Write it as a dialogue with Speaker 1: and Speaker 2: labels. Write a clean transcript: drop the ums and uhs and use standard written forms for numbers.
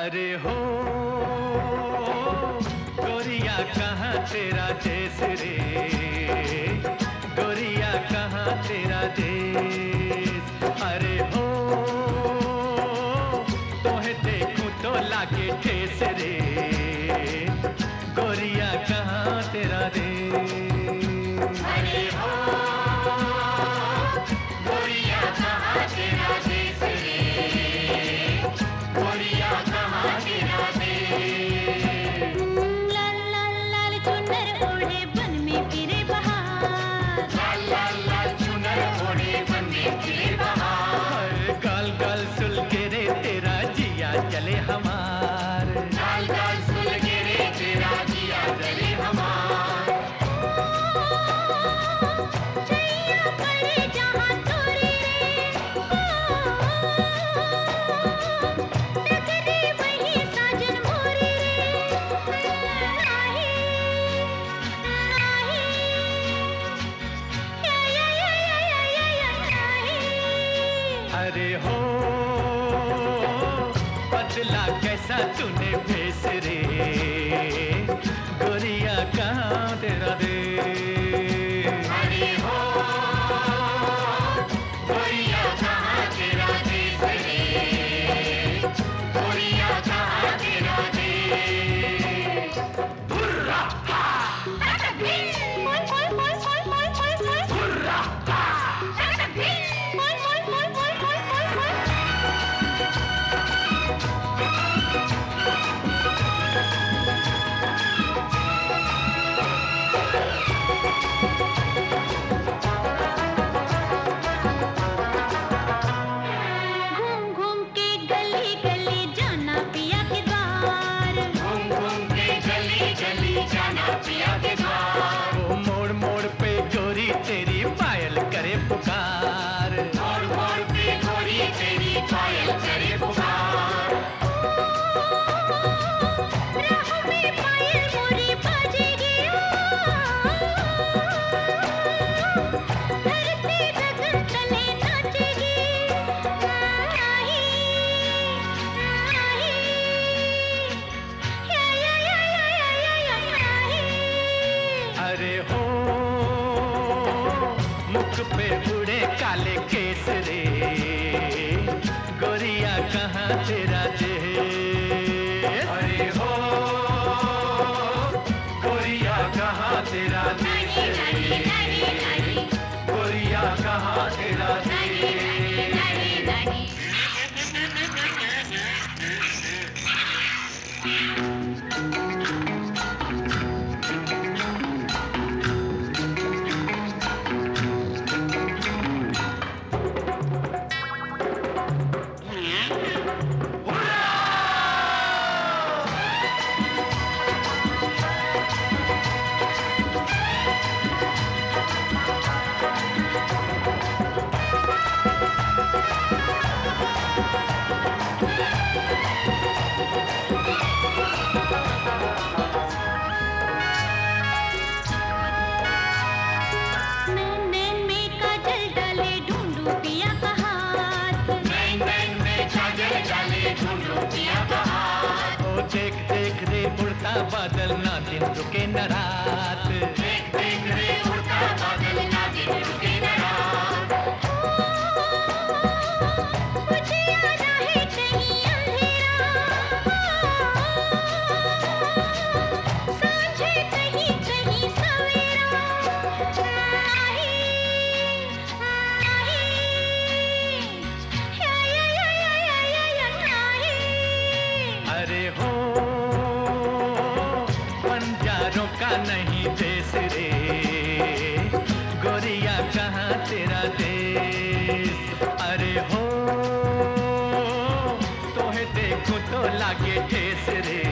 Speaker 1: अरे हो गोरिया कहाँ तेरा देश रे, गोरिया कहाँ तेरा देश। अरे हो तोहे देखूं तो लागे ठेस रे, गोरिया कहाँ तेरा देश।
Speaker 2: अरे हो गोरिया कहाँ तेरा देश रे, गोरिया कहाँ तेरा देश।
Speaker 3: लाल लाल लाल चुनर ओढ़े बन में फिरे बहार,
Speaker 2: लाल लाल लाल चुनर ओढ़े बन में फिरे बहार।
Speaker 1: गाल गाल सुल के रे तेरा जिया चले हमार,
Speaker 2: गाल गाल सुल के रे तेरा जिया जले हमार।
Speaker 3: चैया पड़े जहाँ तोरे रे, टकरे वही साजन मोरे रे। नाही नाही या नाही।
Speaker 1: अरे हो बदला कैसा तूने भेस रे, गोरिया कहाँ तेरा देश।
Speaker 2: अरे हो गोरिया कहाँ तेरा देश रे, गोरिया कहाँ तेरा देश। हुर्रा हा
Speaker 3: मोय मोय मोय मोय मोय मोय मोय
Speaker 2: हुर्रा हा
Speaker 3: मोय मोय मोय मोय मोय मोय। घूम घूम के गली गली जाना पिया के द्वार,
Speaker 2: घूम घूम के गली गली जाना पिया के द्वार।
Speaker 1: वो मोड़ मोड़ पे गोरी तेरी पायल करे पुकार,
Speaker 2: मोड़ मोड़ पे गोरी तेरी पायल करे पुकार।
Speaker 3: राह में पायल मोरी बाजेगी, धरती गगन तले नाचेगी। नाही नाही या नाही।
Speaker 1: अरे हो मुख पे उड़े काले केस रे, गोरिया कहाँ तेरा देश। अरे हो गोरिया कहाँ तेरा देश रे, गोरिया कहाँ तेरा देश।
Speaker 3: नैन में काजल डाले ढूंढू पिया का हाथ,
Speaker 2: नैन नैन में काजल डाले ढूंढू पिया का हाथ।
Speaker 1: ओ देख देख रे उड़ता बादल ना दिन रुके न रात,
Speaker 2: देख देख रे उड़ता बादल ना दिन रुके न रात।
Speaker 3: मुझे आना है कहीं अंधेरा, सांझे कहीं कहीं सवेरा। नाही नाही या नाही।
Speaker 1: अरे हो बंजारों का नहीं देश रे, गोरिया कहाँ तेरा देश। अरे हो तोहे देखूं तो लागे ठेस रे,